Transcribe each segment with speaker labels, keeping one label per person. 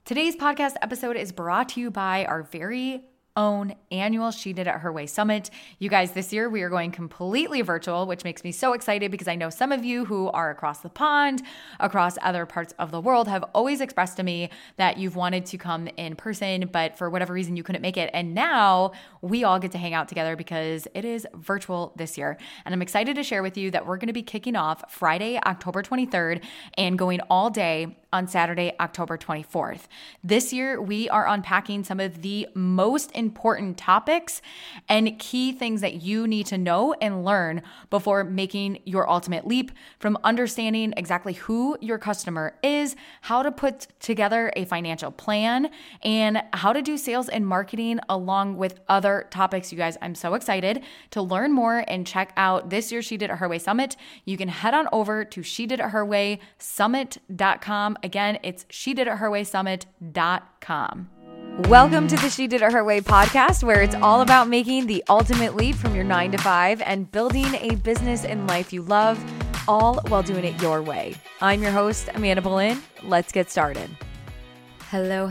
Speaker 1: Today's podcast episode is brought to you by our very own annual She Did It Her Way Summit. You guys, this year we are going completely virtual, which makes me so excited because I know some of you who are across the pond, across other parts of the world, have always expressed to me that you've wanted to come in person, but for whatever reason you couldn't make it. And now we all get to hang out together because it is virtual this year. And I'm excited to share with you that we're going to be kicking off Friday, October 23rd and going all day on Saturday, October 24th. This year, we are unpacking some of the most important topics and key things that you need to know and learn before making your ultimate leap, from understanding exactly who your customer is, how to put together a financial plan, and how to do sales and marketing, along with other topics. You guys, I'm so excited to learn more and check out this year's She Did It Her Way Summit. You can head on over to shediditherwaysummit.com. Again, it's shediditherwaysummit.com. Welcome to the She Did It Her Way podcast, where it's all about making the ultimate leap from your 9 to 5 and building a business and life you love, all while doing it your way. I'm your host, Amanda Boleyn. Let's get started. Hello.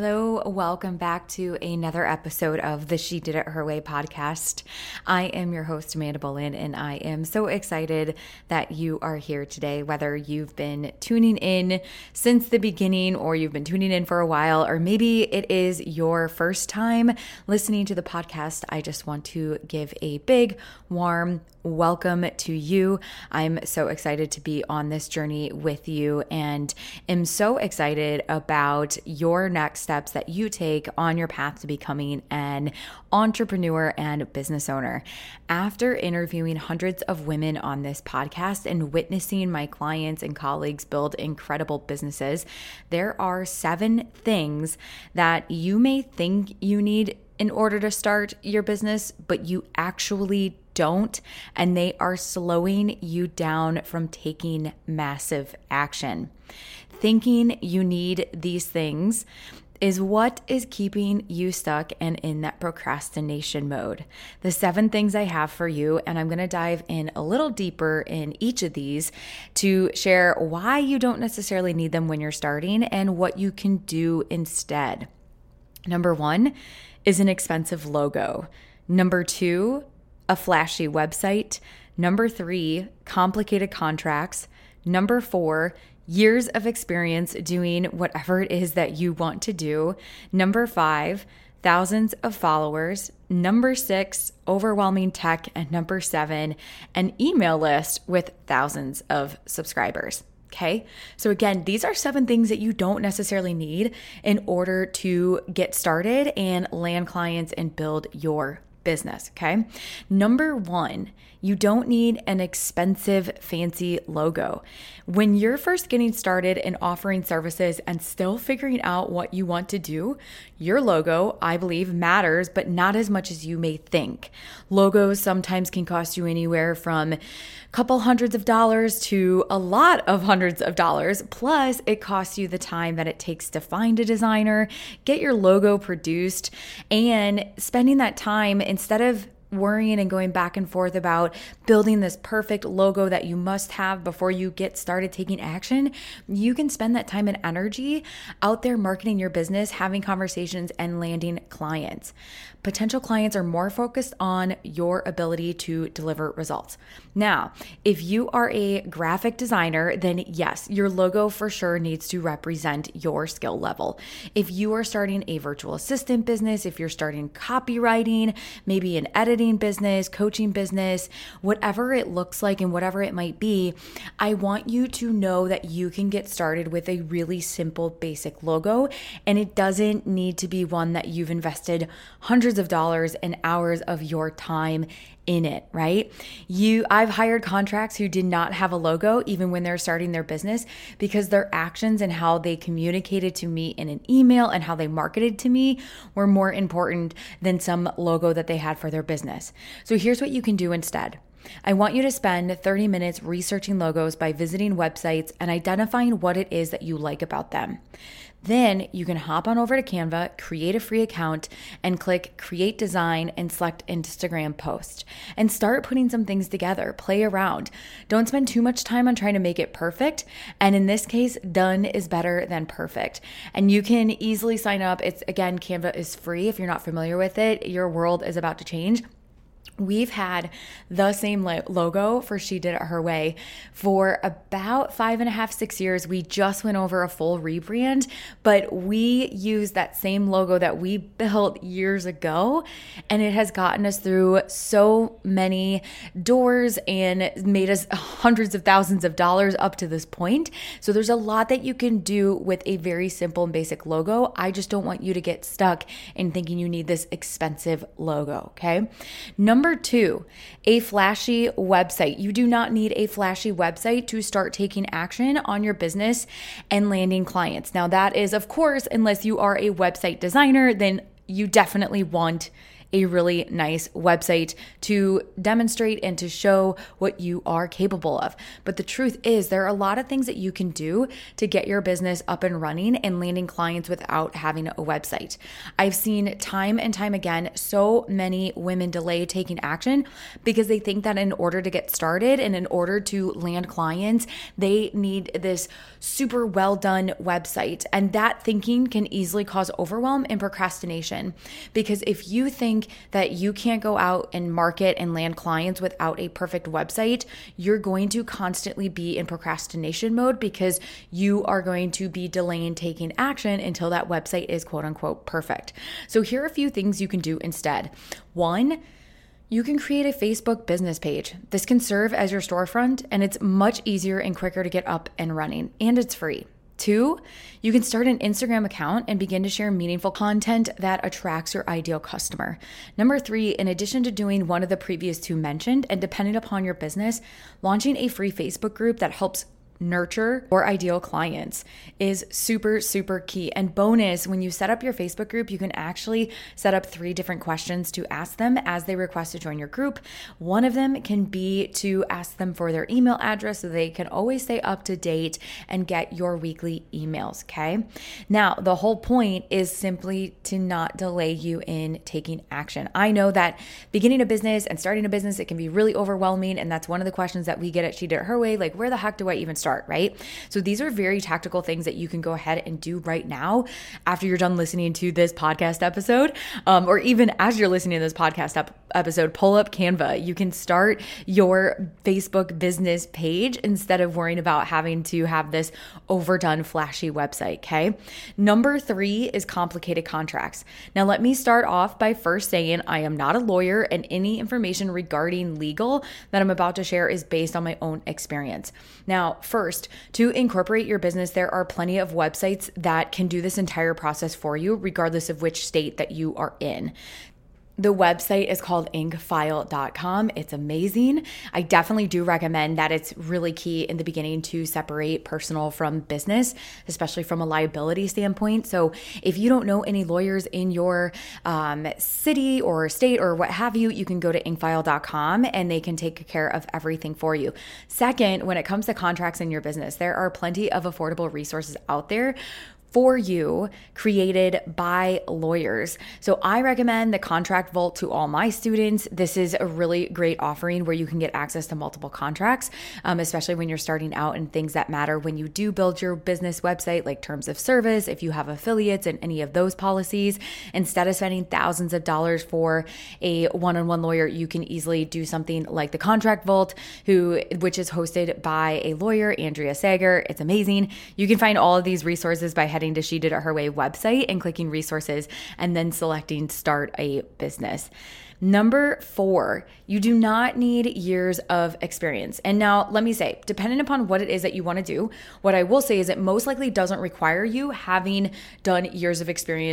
Speaker 1: Welcome back to another episode of the She Did It Her Way podcast. I am your host, Amanda Boleyn, and I am so excited that you are here today, whether you've been tuning in since the beginning or you've been tuning in for a while, or maybe it is your first time listening to the podcast. I just want to give a big, warm welcome to you. I'm so excited to be on this journey with you and am so excited about your next steps that you take on your path to becoming an entrepreneur and business owner. After interviewing hundreds of women on this podcast and witnessing my clients and colleagues build incredible businesses, there are 7 things that you may think you need in order to start your business, but you actually don't, and they are slowing you down from taking massive action. Thinking you need these things is what is keeping you stuck and in that procrastination mode. The 7 things I have for you, and I'm going to dive in a little deeper in each of these to share why you don't necessarily need them when you're starting and what you can do instead. Number 1 is an expensive logo. Number 2, a flashy website. Number 3, complicated contracts. Number 4, years of experience doing whatever it is that you want to do. Number 5, thousands of followers. Number 6, overwhelming tech. And number 7, an email list with thousands of subscribers. Okay. So again, these are 7 things that you don't necessarily need in order to get started and land clients and build your business. Okay. Number 1, you don't need an expensive, fancy logo. When you're first getting started and offering services and still figuring out what you want to do, your logo, I believe, matters, but not as much as you may think. Logos sometimes can cost you anywhere from a couple hundreds of dollars to a lot of hundreds of dollars. Plus, it costs you the time that it takes to find a designer, get your logo produced, and spending that time instead of worrying and going back and forth about building this perfect logo that you must have before you get started taking action, you can spend that time and energy out there marketing your business, having conversations, and landing clients. Potential clients are more focused on your ability to deliver results. Now, if you are a graphic designer, then yes, your logo for sure needs to represent your skill level. If you are starting a virtual assistant business, if you're starting copywriting, maybe an editing business, coaching business, whatever it looks like and whatever it might be, I want you to know that you can get started with a really simple, basic logo, and it doesn't need to be one that you've invested hundreds of dollars and hours of your time in it, right? I've hired contracts who did not have a logo even when they're starting their business because their actions and how they communicated to me in an email and how they marketed to me were more important than some logo that they had for their business. So here's what you can do instead. I want you to spend 30 minutes researching logos by visiting websites and identifying what it is that you like about them. Then you can hop on over to Canva, create a free account, and click Create Design and select Instagram Post. And start putting some things together. Play around. Don't spend too much time on trying to make it perfect. And in this case, done is better than perfect. And you can easily sign up. Again, Canva is free. If you're not familiar with it, your world is about to change. We've had the same logo for She Did It Her Way for about 5.5, 6 years. We just went over a full rebrand, but we use that same logo that we built years ago, and it has gotten us through so many doors and made us hundreds of thousands of dollars up to this point. So there's a lot that you can do with a very simple and basic logo. I just don't want you to get stuck in thinking you need this expensive logo, okay? Number 2, a flashy website. You do not need a flashy website to start taking action on your business and landing clients. Now, that is, of course, unless you are a website designer, then you definitely want a really nice website to demonstrate and to show what you are capable of. But the truth is, there are a lot of things that you can do to get your business up and running and landing clients without having a website. I've seen time and time again, so many women delay taking action because they think that in order to get started and in order to land clients, they need this super well done website. And that thinking can easily cause overwhelm and procrastination, because if you think that you can't go out and market and land clients without a perfect website, you're going to constantly be in procrastination mode because you are going to be delaying taking action until that website is quote unquote perfect. So here are a few things you can do instead. 1, you can create a Facebook business page. This can serve as your storefront, and it's much easier and quicker to get up and running, and it's free. 2, you can start an Instagram account and begin to share meaningful content that attracts your ideal customer. Number 3, in addition to doing one of the previous 2 mentioned, and depending upon your business, launching a free Facebook group that helps nurture your ideal clients is super, super key. And bonus, when you set up your Facebook group, you can actually set up 3 different questions to ask them as they request to join your group. One of them can be to ask them for their email address so they can always stay up to date and get your weekly emails, okay? Now, the whole point is simply to not delay you in taking action. I know that beginning a business and starting a business, it can be really overwhelming, and that's one of the questions that we get at She Did It Her Way, like, where the heck do I even start, right? So these are very tactical things that you can go ahead and do right now after you're done listening to this podcast episode, or even as you're listening to this podcast episode, pull up Canva. You can start your Facebook business page instead of worrying about having to have this overdone flashy website, okay? Number 3 is complicated contracts. Now, let me start off by first saying I am not a lawyer, and any information regarding legal that I'm about to share is based on my own experience. Now, first, to incorporate your business, there are plenty of websites that can do this entire process for you, regardless of which state that you are in. The website is called inkfile.com. It's amazing. I definitely do recommend that. It's really key in the beginning to separate personal from business, especially from a liability standpoint. So if you don't know any lawyers in your city or state or what have you, you can go to inkfile.com and they can take care of everything for you. Second, when it comes to contracts in your business, there are plenty of affordable resources out there for you created by lawyers. So I recommend the Contract Vault to all my students. This is a really great offering where you can get access to multiple contracts, especially when you're starting out and things that matter when you do build your business website, like terms of service, if you have affiliates and any of those policies. Instead of spending thousands of dollars for a one-on-one lawyer, you can easily do something like the Contract Vault, which is hosted by a lawyer, Andrea Sager. It's amazing. You can find all of these resources by heading to She Did It Her Way website and clicking resources and then selecting start a business. Number 4, you do not need years of experience. And now let me say, depending upon what it is that you want to do, what I will say is it most likely doesn't require you having done years of experience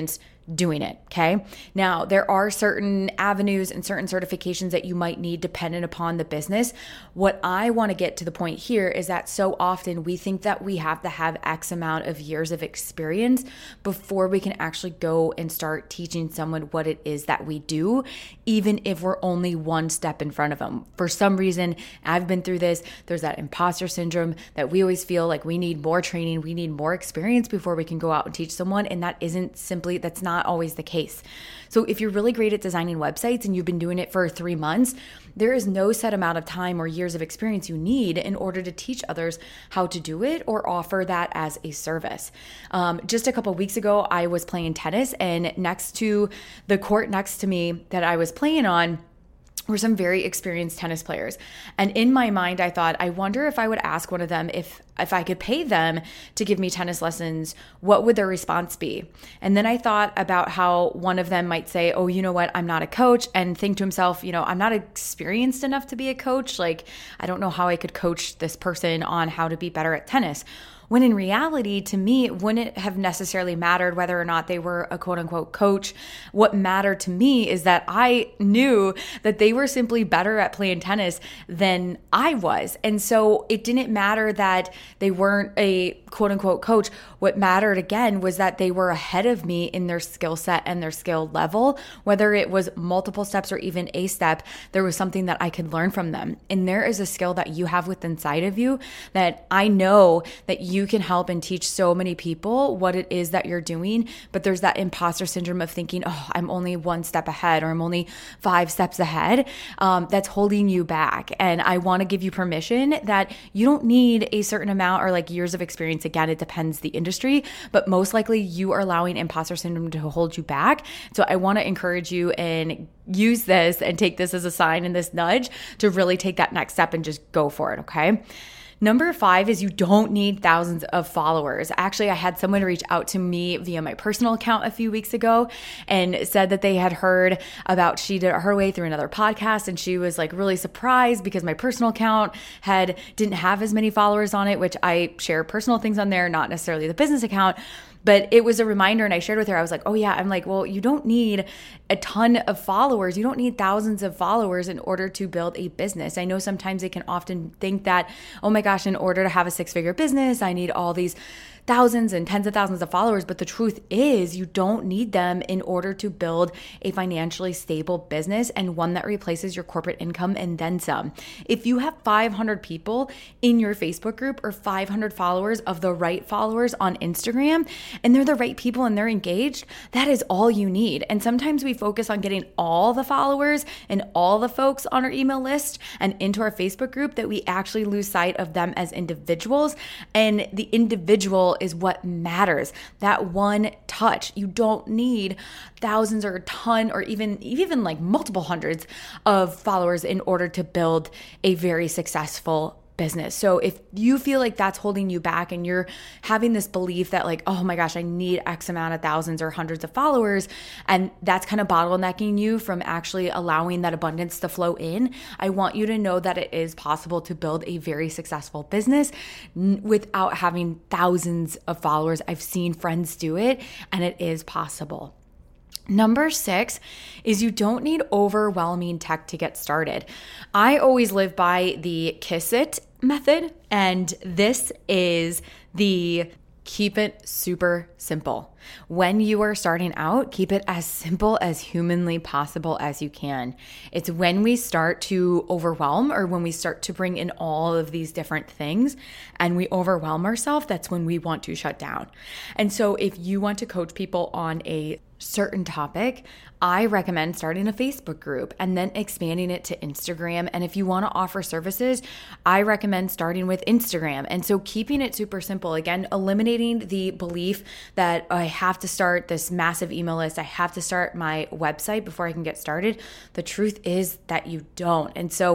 Speaker 1: doing it. Okay. Now, there are certain avenues and certain certifications that you might need dependent upon the business. What I want to get to the point here is that so often we think that we have to have X amount of years of experience before we can actually go and start teaching someone what it is that we do, even if we're only one step in front of them. For some reason, I've been through this. There's that imposter syndrome that we always feel like we need more training, we need more experience before we can go out and teach someone. And that's not always the case. So if you're really great at designing websites and you've been doing it for 3 months, there is no set amount of time or years of experience you need in order to teach others how to do it or offer that as a service. Just a couple of weeks ago, I was playing tennis, and next to the court next to me that I was playing on were some very experienced tennis players. And in my mind, I thought, I wonder if I would ask one of them if I could pay them to give me tennis lessons, what would their response be? And then I thought about how one of them might say, oh, you know what, I'm not a coach, and think to himself, I'm not experienced enough to be a coach. Like, I don't know how I could coach this person on how to be better at tennis. When in reality, to me, it wouldn't have necessarily mattered whether or not they were a quote unquote coach. What mattered to me is that I knew that they were simply better at playing tennis than I was. And so it didn't matter that they weren't a quote unquote coach. What mattered again was that they were ahead of me in their skill set and their skill level. Whether it was multiple steps or even a step, there was something that I could learn from them. And there is a skill that you have within inside of you that I know that you can help and teach so many people what it is that you're doing. But there's that imposter syndrome of thinking, oh, I'm only one step ahead, or I'm only 5 steps ahead. That's holding you back. And I want to give you permission that you don't need a certain amount or like years of experience. Again, it depends the industry, but most likely you are allowing imposter syndrome to hold you back. So I want to encourage you and use this and take this as a sign and this nudge to really take that next step and just go for it. Okay. Number 5 is you don't need thousands of followers. Actually, I had someone reach out to me via my personal account a few weeks ago and said that they had heard about She Did It Her Way through another podcast. And she was like really surprised because my personal account didn't have as many followers on it, which I share personal things on there, not necessarily the business account. But it was a reminder, and I shared with her, I was like, oh yeah, I'm like, well, you don't need a ton of followers. You don't need thousands of followers in order to build a business. I know sometimes they can often think that, oh my gosh, in order to have a 6-figure business, I need all these thousands and tens of thousands of followers. But the truth is you don't need them in order to build a financially stable business and one that replaces your corporate income and then some. If you have 500 people in your Facebook group or 500 followers of the right followers on Instagram, and they're the right people and they're engaged, that is all you need. And sometimes we focus on getting all the followers and all the folks on our email list and into our Facebook group that we actually lose sight of them as individuals. And the individual is what matters. That one touch. You don't need thousands or a ton or even like multiple hundreds of followers in order to build a very successful business. So if you feel like that's holding you back and you're having this belief that like, oh my gosh, I need X amount of thousands or hundreds of followers, and that's kind of bottlenecking you from actually allowing that abundance to flow in, I want you to know that it is possible to build a very successful business without having thousands of followers. I've seen friends do it, and it is possible. Number 6 is you don't need overwhelming tech to get started. I always live by the KISS IT method, and this is the keep it super simple. When you are starting out, keep it as simple as humanly possible as you can. It's when we start to overwhelm or when we start to bring in all of these different things and we overwhelm ourselves, that's when we want to shut down. And so if you want to coach people on a certain topic, I recommend starting a Facebook group and then expanding it to Instagram. And if you want to offer services, I recommend starting with Instagram. And so keeping it super simple, again, eliminating the belief that I have to start this massive email list, I have to start my website before I can get started. The truth is that you don't. And so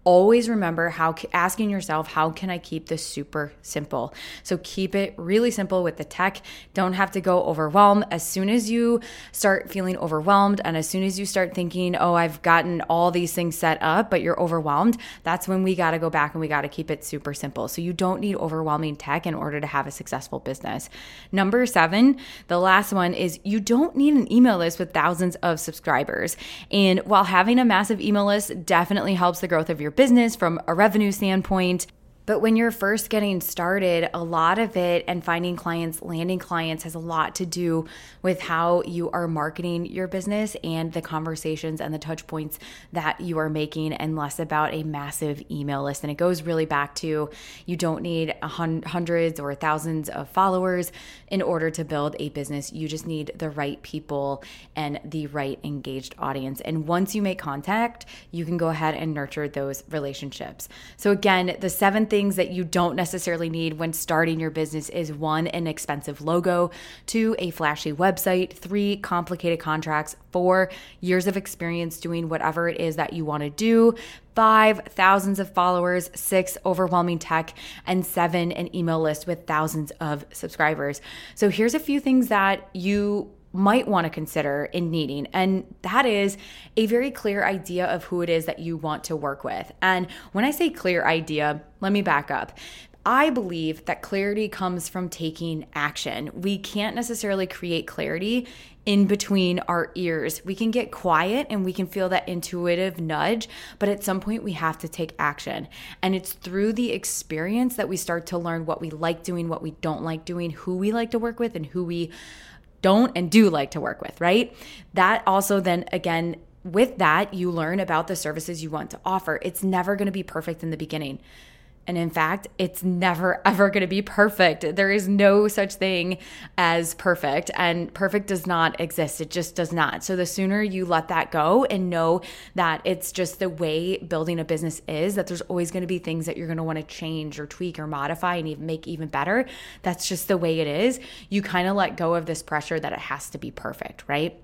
Speaker 1: always remember asking yourself, how can I keep this super simple? So keep it really simple with the tech. Don't have to go overwhelmed. As soon as you start feeling overwhelmed and as soon as you start thinking, oh, I've gotten all these things set up, but you're overwhelmed, that's when we got to go back and we got to keep it super simple. So you don't need overwhelming tech in order to have a successful business. Number 7, the last one is you don't need an email list with thousands of subscribers. And while having a massive email list definitely helps the growth of your business from a revenue standpoint, but when you're first getting started, a lot of it and finding clients, landing clients has a lot to do with how you are marketing your business and the conversations and the touch points that you are making, and less about a massive email list. And it goes really back to you don't need hundreds or thousands of followers in order to build a business. You just need the right people and the right engaged audience. And once you make contact, you can go ahead and nurture those relationships. So again, the 7th things that you don't necessarily need when starting your business is 1, an expensive logo, 2, a flashy website, 3, complicated contracts, 4, years of experience doing whatever it is that you want to do, 5, thousands of followers, 6, overwhelming tech, and 7, an email list with thousands of subscribers. So here's a few things that you might want to consider in needing. And that is a very clear idea of who it is that you want to work with. And when I say clear idea, let me back up. I believe that clarity comes from taking action. We can't necessarily create clarity in between our ears. We can get quiet and we can feel that intuitive nudge, but at some point we have to take action. And it's through the experience that we start to learn what we like doing, what we don't like doing, who we like to work with, and who we don't and do like to work with, right? That also then again, with that, you learn about the services you want to offer. It's never going to be perfect in the beginning. And in fact, it's never, ever going to be perfect. There is no such thing as perfect, and perfect does not exist. It just does not. So the sooner you let that go and know that it's just the way building a business is, that there's always going to be things that you're going to want to change or tweak or modify and even make even better. That's just the way it is. You kind of let go of this pressure that it has to be perfect, right?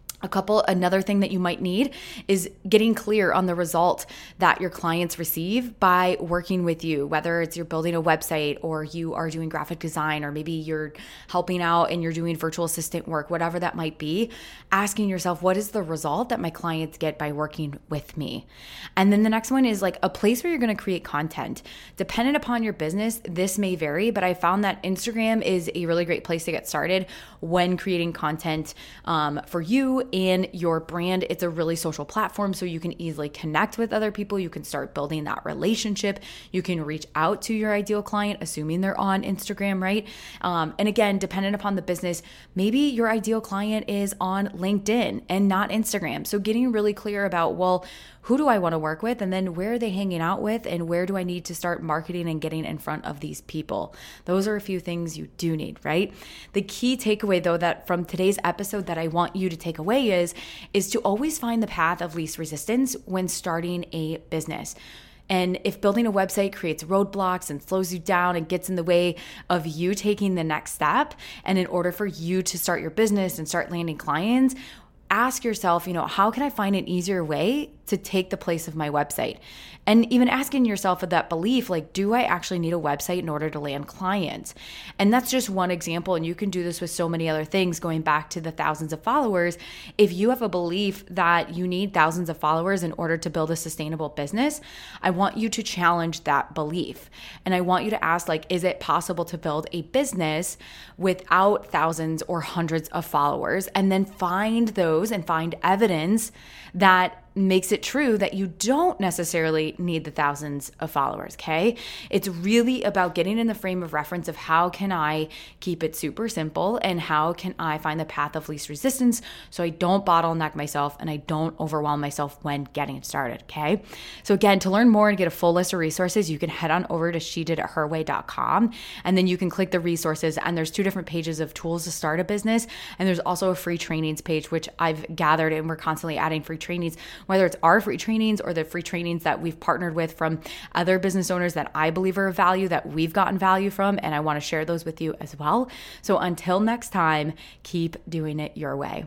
Speaker 1: Another thing that you might need is getting clear on the result that your clients receive by working with you, whether it's you're building a website or you are doing graphic design, or maybe you're helping out and you're doing virtual assistant work, whatever that might be, asking yourself, what is the result that my clients get by working with me? And then the next one is like a place where you're going to create content. Dependent upon your business, this may vary, but I found that Instagram is a really great place to get started when creating content for you and your brand. It's a really social platform, so you can easily connect with other people. You can start building that relationship. You can reach out to your ideal client, assuming they're on Instagram, right? And again, dependent upon the business, maybe your ideal client is on LinkedIn and not Instagram. So getting really clear about, well, who do I want to work with? And then where are they hanging out with? And where do I need to start marketing and getting in front of these people? Those are a few things you do need, right? The key takeaway, though, that from today's episode that I want you to take away is to always find the path of least resistance when starting a business. And if building a website creates roadblocks and slows you down and gets in the way of you taking the next step, and in order for you to start your business and start landing clients, ask yourself, how can I find an easier way to take the place of my website? And even asking yourself of that belief, like, do I actually need a website in order to land clients? And that's just one example. And you can do this with so many other things, going back to the thousands of followers. If you have a belief that you need thousands of followers in order to build a sustainable business, I want you to challenge that belief. And I want you to ask, like, is it possible to build a business without thousands or hundreds of followers? And then find those and find evidence that makes it true that you don't necessarily need the thousands of followers, okay? It's really about getting in the frame of reference of how can I keep it super simple and how can I find the path of least resistance so I don't bottleneck myself and I don't overwhelm myself when getting started, okay? So again, to learn more and get a full list of resources, you can head on over to shediditherway.com, and then you can click the resources, and there's 2 different pages of tools to start a business, and there's also a free trainings page, which I've gathered, and we're constantly adding free trainings, whether it's our free trainings or the free trainings that we've partnered with from other business owners that I believe are of value, that we've gotten value from, and I want to share those with you as well. So until next time, keep doing it your way.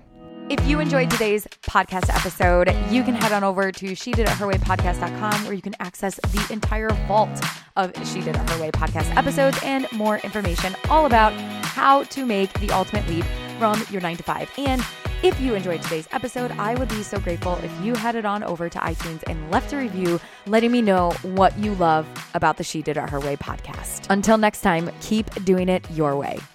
Speaker 1: If you enjoyed today's podcast episode, you can head on over to shediditherwaypodcast.com where you can access the entire vault of She Did It Her Way podcast episodes and more information all about how to make the ultimate leap from your 9 to 5. And if you enjoyed today's episode, I would be so grateful if you headed on over to iTunes and left a review letting me know what you love about the She Did It Her Way podcast. Until next time, keep doing it your way.